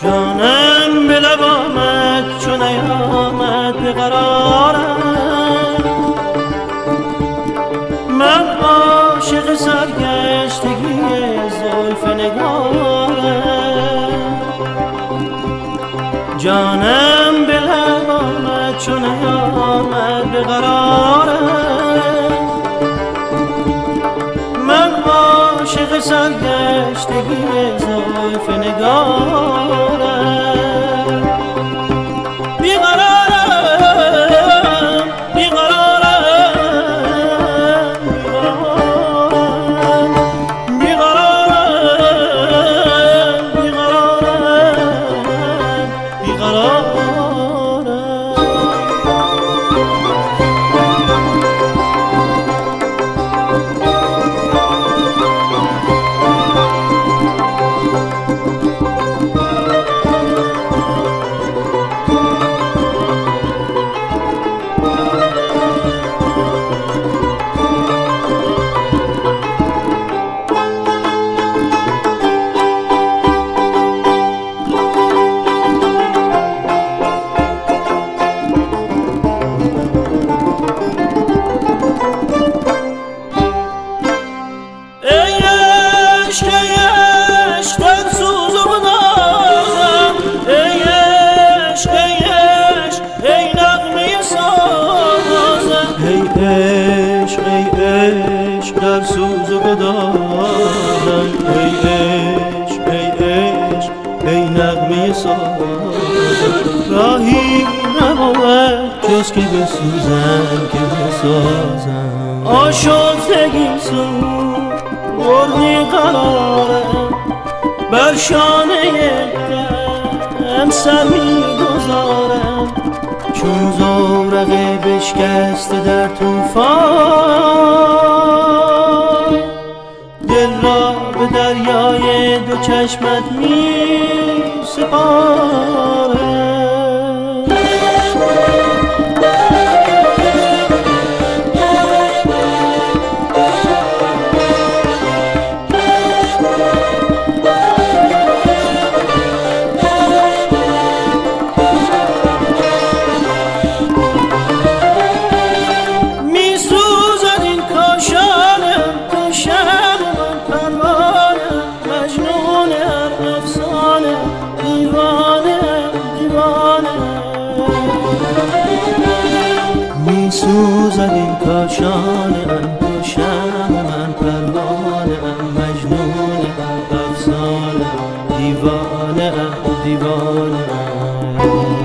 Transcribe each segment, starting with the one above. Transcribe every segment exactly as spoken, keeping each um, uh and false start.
جانم به لب آمد چون نیامد به قرارم، من عاشق سرگشتگی زلف نگارم. جانم به لب آمد چون نیامد به قرارم، من عاشق سرگشتگی زلف نگارم. بیقرارم بیقرارم بیقرارم بیقرارم بیقرارم بیقرارم. در سوز و بدارم ای عشق ای عشق ای نغمه سازم، راهی نبود جز که بسوزم که بسازم. آشفتگی سوز بردی قرارم، بر شانه غم سر می گذارم، چون زورقه بشکسته در طوفان، دل را به دریای دو چشمت می سپارم. سوزد این کاشانم تو شم من، پروانم مجنونم افسانم دیوانم دیوانم.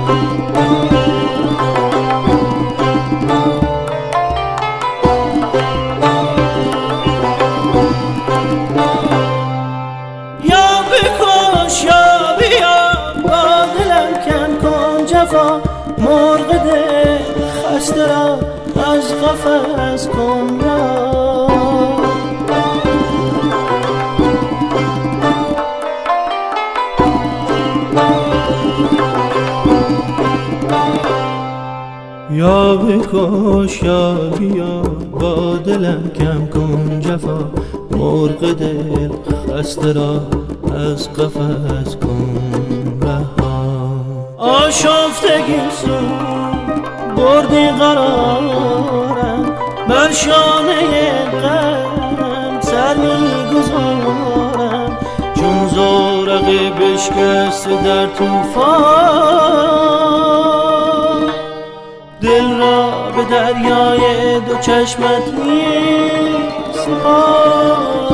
یا بکش یا بیا با دلم کم کن جفا، مرغ دل خسته را از قفس کن رها. یا بکش یا بیا با دلم کم کن جفا، مرغ دل خسته را از قفس کن رها. آشفتگی سوز بردی قرارم، بر شانه غم سر می گذارم، چون زورقه بشکسته در طوفان، دل را به دریای دو چشمت می سپارم.